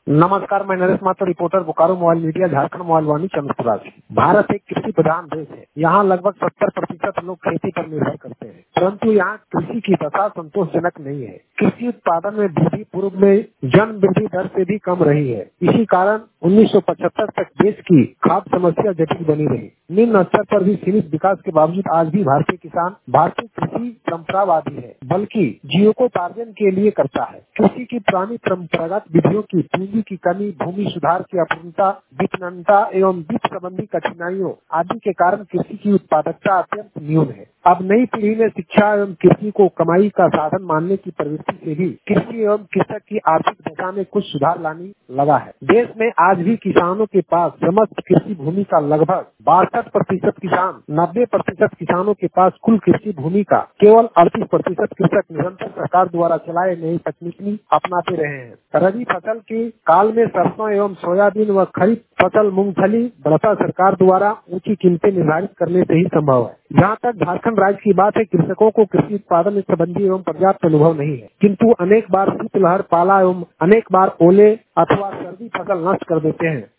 नमस्कार, मैं Naresh Mathur, reporter Bokaro mobile media, Jharkhand mobile Vaani, Chandrapura से। भारत एक कृषि प्रधान देश है। यहाँ लगभग 70% लोग खेती पर निर्भर करते हैं, परंतु यहाँ कृषि की दशा संतोषजनक नहीं है। कृषि उत्पादन में वृद्धि पूर्व में जन वृद्धि दर से भी कम रही है। इसी कारण 1975 तक देश की खाद्य समस्या जटिल बनी रही। निम्न स्तर पर भी सीमित विकास के बावजूद आज भी भारतीय किसान भारतीय कृषि परंपरावादी है, बल्कि जीविकोपार्जन के लिए करता है। कृषि की पुरानी परंपरागत विधियों की पूंजी की कमी, भूमि सुधार की अपूर्णता, विपणनता एवं वित्त संबंधी कठिनाइयों आदि के कारण कृषि की उत्पादकता अत्यंत न्यून है। अब नई पीढ़ी में शिक्षा एवं कृषि को कमाई का साधन मानने की प्रवृत्ति से भी कृषि एवं कृषक की आर्थिक दशा में कुछ सुधार लाने लगा है। देश में आज भी किसानों के पास समस्त कृषि भूमि का लगभग 62% किसान, 90% किसानों के पास कुल कृषि भूमि का केवल 38% कृषक निरंतर सरकार द्वारा चलाए नई तकनीकी अपनाते रहे हैं। रबी फसल के काल में सरसों एवं सोयाबीन व खरीफ फसल मूंगफली बढ़ता सरकार द्वारा ऊंची कीमतें निर्धारित करने से ही संभव है। जहाँ तक झारखंड राज्य की बात है, कृषकों को कृषि उत्पादन संबंधी एवं पर्याप्त अनुभव नहीं है, किंतु अनेक बार शीतलहर, पाला एवं अनेक बार ओले अथवा सर्दी फसल नष्ट कर देते हैं।